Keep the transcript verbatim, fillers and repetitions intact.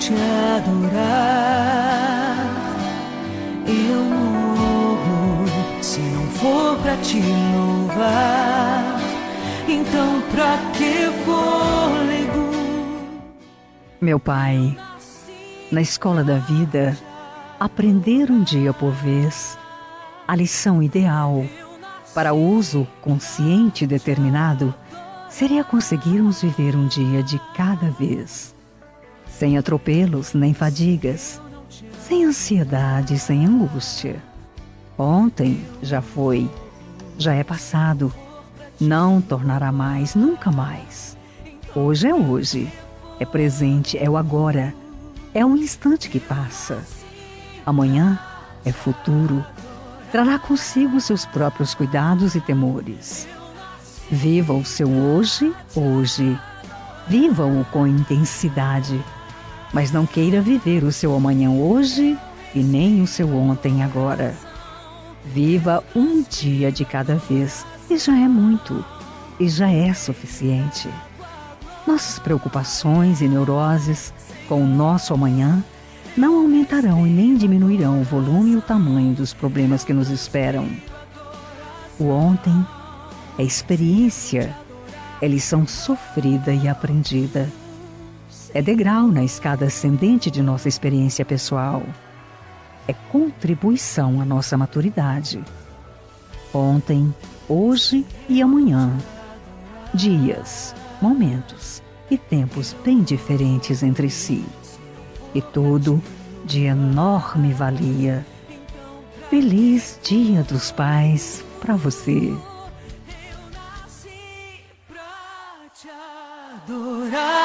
te adorar. Eu morro se não for pra te louvar. Então pra que fôlego? Meu pai, na escola da vida, aprender um dia por vez a lição ideal para uso consciente e determinado seria conseguirmos viver um dia de cada vez, sem atropelos nem fadigas, sem ansiedade, sem angústia. Ontem já foi, já é passado, não tornará mais, nunca mais. Hoje é hoje, é presente, é o agora, é um instante que passa. Amanhã é futuro, trará consigo seus próprios cuidados e temores. Viva o seu hoje, hoje. Viva-o com intensidade, mas não queira viver o seu amanhã hoje e nem o seu ontem agora. Viva um dia de cada vez e já é muito, e já é suficiente. Nossas preocupações e neuroses com o nosso amanhã não aumentarão e nem diminuirão o volume e o tamanho dos problemas que nos esperam. O ontem é experiência, é lição sofrida e aprendida. É degrau na escada ascendente de nossa experiência pessoal. É contribuição à nossa maturidade. Ontem, hoje e amanhã. Dias, momentos e tempos bem diferentes entre si. E tudo de enorme valia. Feliz Dia dos Pais para você. Adorar.